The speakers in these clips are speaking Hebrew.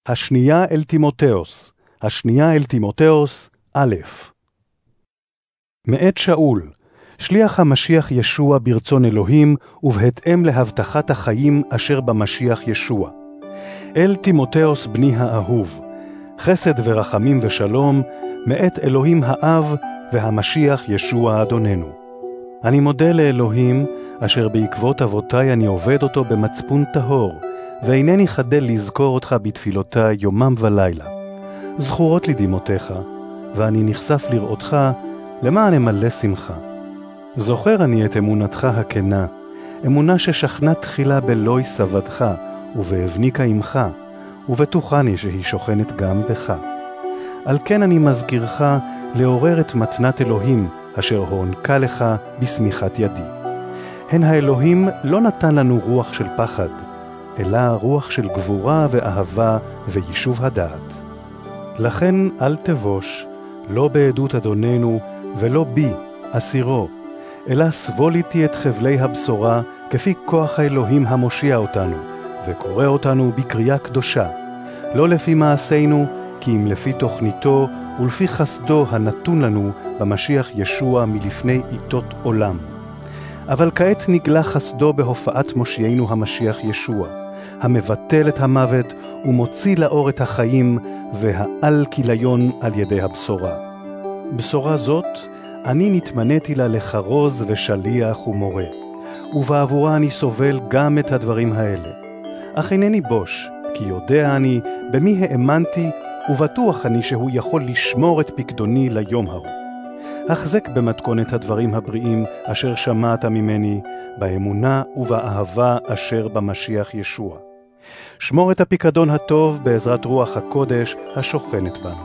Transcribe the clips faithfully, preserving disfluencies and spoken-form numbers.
השנייה אל תימותאוס, השנייה אל תימותאוס, א'. מאת שאול, שליח המשיח ישוע ברצון אלוהים, ובהתאם להבטחת החיים אשר במשיח ישוע. אל תימותאוס בני האהוב, חסד ורחמים ושלום, מאת אלוהים האב והמשיח ישוע אדוננו. אני מודה לאלוהים, אשר בעקבות אבותיי אני עובד אותו במצפון טהור, ואינני חדל לזכור אותך בתפילותיי יומם ולילה. זכורות לי דמעותיך, ואני נחשף לראותך, למען אמלא שמחה. זוכר אני את אמונתך הכנה, אמונה ששכנה תחילה בלוי סבתך, ובאבניקה עמך, ובטוחני שהיא שוכנת גם בך. על כן אני מזכירך לעורר את מתנת אלוהים, אשר הוענקה לך בסמיכת ידי. הן האלוהים לא נתן לנו רוח של פחד, אלא רוח של גבורה ואהבה ויישוב הדעת. לכן אל תבוש, לא בעדות אדוננו ולא בי, אסירו, אלא סבול איתי את חבלי הבשורה, כפי כוח האלוהים המושיע אותנו, וקורא אותנו בקריאה קדושה, לא לפי מעשינו, כי אם לפי תוכניתו ולפי חסדו הנתון לנו במשיח ישוע מלפני עיתות עולם. אבל כעת נגלה חסדו בהופעת מושיענו המשיח ישוע, המבטל את המוות ומוציא לאור את החיים והעל כיליון על ידי הבשורה. בשורה זאת, אני נתמניתי לה לחרוז ושליח ומורה, ובעבורה אני סובל גם את הדברים האלה. אך אינני בוש, כי יודע אני במי האמנתי, ובטוח אני שהוא יכול לשמור את פקדוני ליום ההוא. החזק במתכונת הדברים הבריאים אשר שמעת ממני, באמונה ובאהבה אשר במשיח ישוע. שמור את הפיקדון הטוב בעזרת רוח הקודש השוכנת בנו.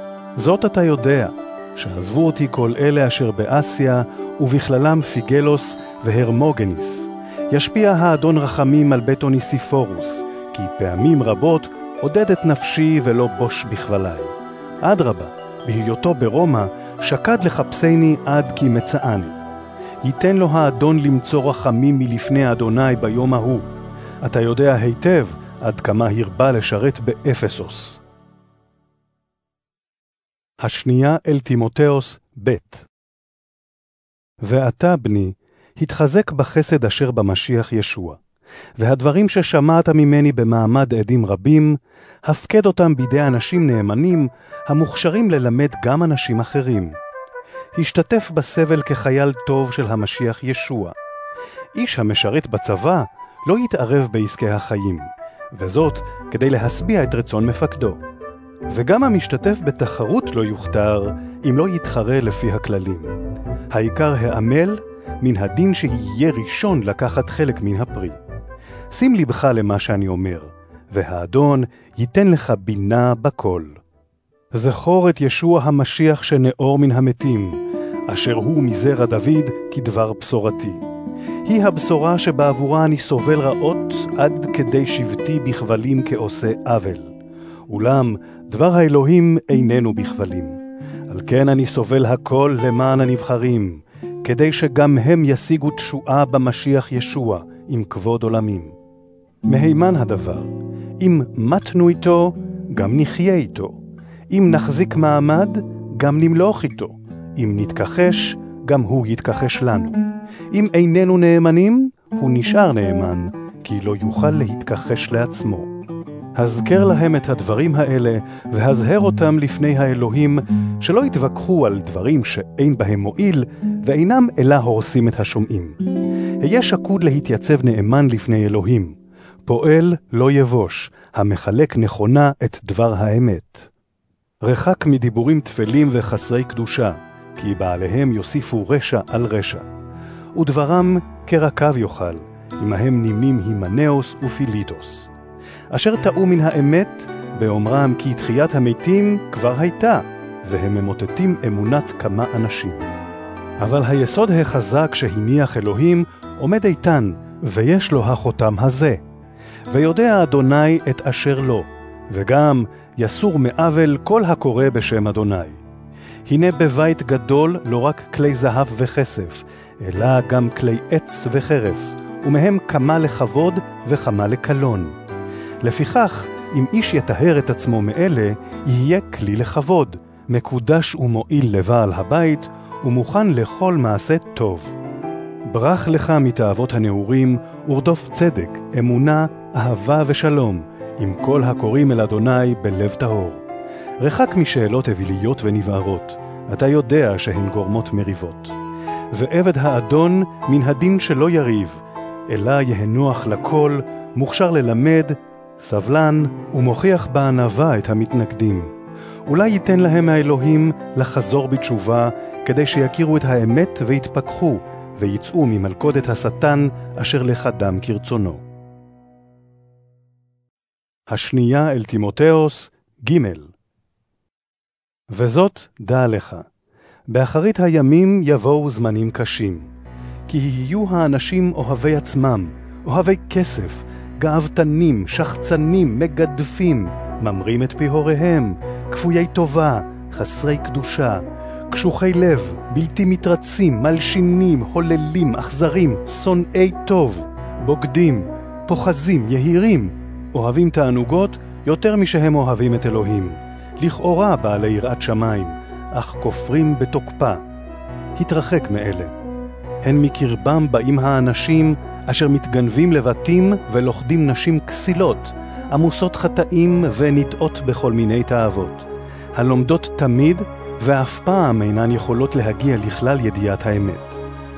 זאת אתה יודע, שעזבו אותי כל אלה אשר באסיה, ובכללם פיגלוס והרמוגניס. ישפיע האדון רחמים על בית אוניסיפורוס, כי פעמים רבות עודד את נפשי ולא בוש בכבלי. אדרבה, בהיותו ברומא, שקד לחפשני עד כי מצאני. ייתן לו האדון למצוא רחמים מלפני אדוני ביום ההוא. אתה יודע היטב עד כמה הרבה לשרת באפסוס. השנייה אל תימותאוס ב'. ואתה, בני, התחזק בחסד אשר במשיח ישוע, והדברים ששמעת ממני במעמד עדים רבים, הפקד אותם בידי אנשים נאמנים, המוכשרים ללמד גם אנשים אחרים. השתתף בסבל כחייל טוב של המשיח ישוע. איש המשרת בצבא לא יתערב בעסקי החיים, וזאת כדי להסביע את רצון מפקדו. וגם המשתתף בתחרות לא יוכתר, אם לא יתחרה לפי הכללים. העיקר העמל, מן הדין שיהיה ראשון לקחת חלק מן הפרי. שים לבך למה שאני אומר, והאדון ייתן לך בינה בכל. זכור את ישוע המשיח שנאור מן המתים, אשר הוא מזרע דוד כדבר בשורתי. היא הבשורה שבעבורה אני סובל רעות עד כדי שבטי בכבלים כעושה עוול. אולם דבר האלוהים איננו בכבלים. על כן אני סובל הכל למען הנבחרים, כדי שגם הם ישיגו תשועה במשיח ישוע עם כבוד עולמים. מהימן הדבר, אם מתנו איתו, גם נחיה איתו. אם נחזיק מעמד, גם נמלוך איתו. אם נתכחש, גם הוא יתכחש לנו. אם איננו נאמנים, הוא נשאר נאמן, כי לא יוכל להתכחש לעצמו. הזכר להם את הדברים האלה, והזהר אותם לפני האלוהים, שלא יתווכחו על דברים שאין בהם מועיל, ואינם אלא הורסים את השומעים. היה שקוד להתייצב נאמן לפני אלוהים. פועל לא יבוש, המחלק נכונה את דבר האמת. רחק מדיבורים תפלים וחסרי קדושה, כי בעליהם יוסיפו רשע על רשע. ודברם כרקב יאכל, עמהם נימים הימנאוס ופיליטוס. אשר טעו מן האמת, באומרם כי תחיית המתים כבר הייתה, והם ממוטטים אמונת כמה אנשים. אבל היסוד החזק שהניח אלוהים עומד איתן, ויש לו החותם הזה. ויודע אדוני את אשר לו, וגם יסור מעוול כל הקורא בשם אדוני. הנה בבית גדול לא רק כלי זהב וכסף, אלא גם כלי עץ וחרס, ומהם כמה לכבוד וכמה לקלון. לפיכך, אם איש יטהר את עצמו מאלה, יהיה כלי לכבוד, מקודש ומועיל לבעל הבית, ומוכן לכל מעשה טוב. ברח לך מתאוות הנעורים, ורדוף צדק, אמונה, אהבה ושלום, עם כל הקוראים אל אדוני בלב טהור. רחק משאלות אביליות ונבערות, אתה יודע שהן גורמות מריבות. ועבד האדון מן הדין שלא יריב, אלא יהנוח לכל, מוכשר ללמד, סבלן, ומוכיח בענווה את המתנגדים. אולי ייתן להם האלוהים לחזור בתשובה, כדי שיכירו את האמת ויתפכחו, ויצאו ממלכודת השטן אשר לחדם כרצונו. השנייה אל תימותאוס, ג' וזאת דע לך, באחרית הימים יבואו זמנים קשים, כי יהיו האנשים אוהבי עצמם, אוהבי כסף, גאוותנים, שחצנים, מגדפים, ממרים את פי הוריהם, כפויי טובה, חסרי קדושה, קשוחי לב, בלתי מתרצים, מלשינים, הוללים, אכזרים, שונאי טוב, בוגדים, פוחזים, יהירים, אוהבים תענוגות יותר משהם אוהבים את אלוהים, לכאורה בעלי יראת שמיים, אך כופרים בתוקפה. התרחק מאלה. הן מקרבם באים האנשים אשר מתגנבים לבתים ולוכדים נשים כסילות, עמוסות חטאים ונטעות בכל מיני תאוות, הלומדות תמיד ואף פעם אינן יכולות להגיע לכלל ידיעת האמת.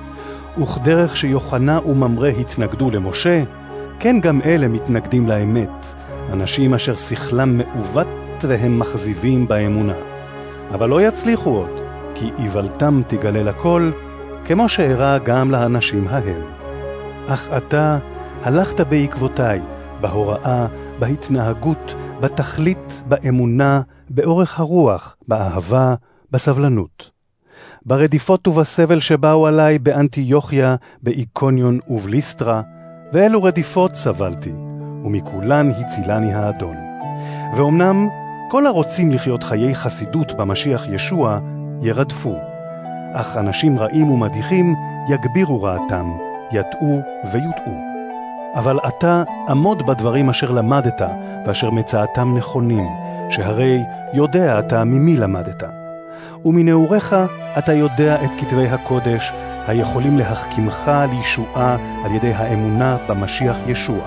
וכדרך שיוחנה וממרה התנגדו למשה, כן גם אלה מתנגדים לאמת, אנשים אשר שכלם מעוות והם מחזיבים באמונה. אבל לא יצליחו עוד, כי איוולתם תגלה לכל, כמו שאירע גם לאנשים ההם. אך אתה הלכת בעקבותיי, בהוראה, בהתנהגות, בתכלית, באמונה, באורך הרוח, באהבה, בסבלנות. ברדיפות ובסבל שבאו עליי באנטיוכיה, באיקוניון ובליסטרה, ואלו רדיפות סבלתי, ומכולן הצילני האדון. ואומנם כל הרוצים לחיות חיי חסידות במשיח ישוע ירדפו, אך אנשים רעים ומדיחים יגבירו רעתם, יטעו ויוטעו. אבל אתה עמוד בדברים אשר למדת, ואשר מצאתם נכונים, שהרי יודע אתה ממי למדת. ומנעוריך אתה יודע את כתבי הקודש, היכולים להחכימך לישועה על ידי האמונה במשיח ישוע.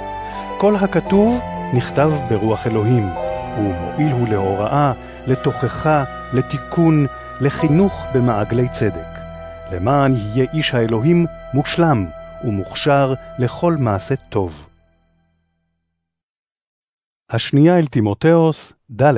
כל הכתוב נכתב ברוח אלוהים, ומועיל הוא להוראה, לתוכחה, לתיקון, לחינוך במעגלי צדק, למען יהיה איש האלוהים מושלם ומוכשר לכל מעשה טוב. השנייה אל תימותאוס, ד'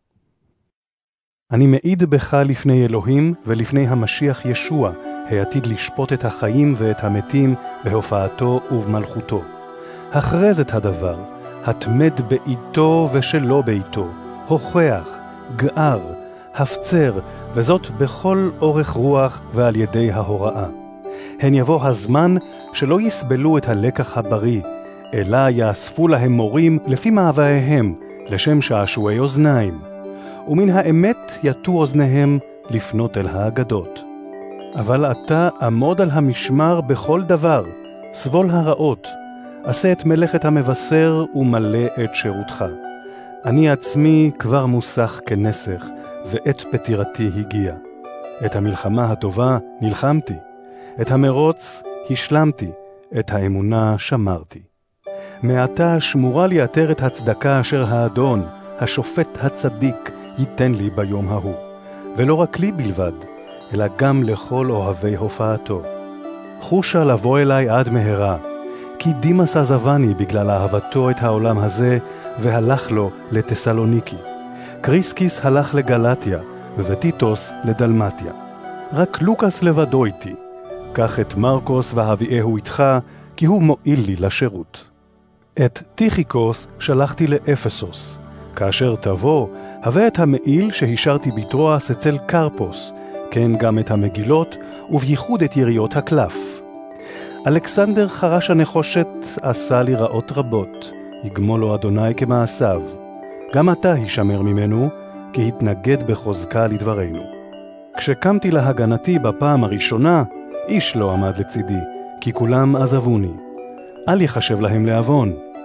אני מעיד בך לפני אלוהים ולפני המשיח ישוע, העתיד לשפוט את החיים ואת המתים בהופעתו ובמלכותו. הכרז את הדבר, התמד בעיתו ושלא בעיתו, הוכח, גער, הפצר, וזאת בכל אורך רוח ועל ידי ההוראה. הן יבוא הזמן שלא יסבלו את הלקח הבריא, אלא יאספו להם מורים לפי מאווייהם, לשם שעשועי אוזניים. ומן האמת יטו אוזניהם לפנות אל האגדות. אבל אתה עמוד על המשמר בכל דבר, סבול הרעות, עשה את מלאכת המבשר ומלא את שירותך. אני עצמי כבר מוסך כנסך, ואת פטירתי הגיע. את המלחמה הטובה נלחמתי, את המרוץ השלמתי, את האמונה שמרתי. מעתה שמורה לי עטרת הצדקה אשר האדון, השופט הצדיק, ייתן לי ביום ההוא. ולא רק לי בלבד, אלא גם לכל אוהבי הופעתו. חושה לבוא אליי עד מהרה, כי דימס עזבני בגלל אהבתו את העולם הזה, והלך לו לתסלוניקי. קריסקיס הלך לגלטיה, וטיטוס לדלמטיה. רק לוקאס לבדו איתי. קח את מרקוס והביאהו איתך, כי הוא מועיל לי לשירות. את טיכיקוס שלחתי לאפסוס. כאשר תבוא, הבא את המעיל שהשארתי בטרואס אצל קרפוס, כן גם את המגילות, ובייחוד את יריות הקלף. אלכסנדר חרש הנחושת עשה לי רעות רבות, יגמול לו אדוני כמעשיו. גם אתה הישמר ממנו, כי התנגד בחוזקה לדברנו. כשקמתי להגנתי בפעם הראשונה, איש לא עמד לצידי, כי כולם עזבוני. אל יחשב להם לעוון.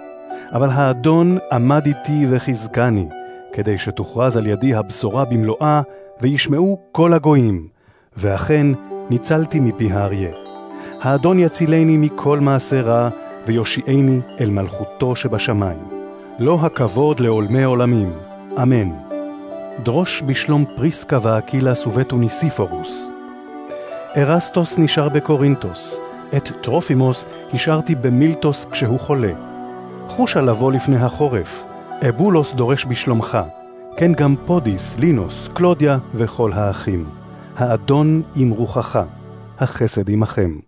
אבל האדון עמד איתי וחזקני, כדי שתוכרז על ידי הבשורה במלואה, וישמעו כל הגויים, ואכן ניצלתי מפי האריה. האדון יצילני מכל מעשה רע, ויושיעני אל מלכותו שבשמיים. לא הכבוד לעולמי עולמים. אמן. דרוש בשלום פריסקה ואקילס ובטוניסיפורוס. ארסטוס נשאר בקורינטוס, את טרופימוס השארתי במילטוס כשהוא חולה. חושה לבוא לפני החורף, אבולוס דורש בשלומך, כן גם פודיס, לינוס, קלודיה וכל האחים. האדון עם רוחך, החסד עמכם.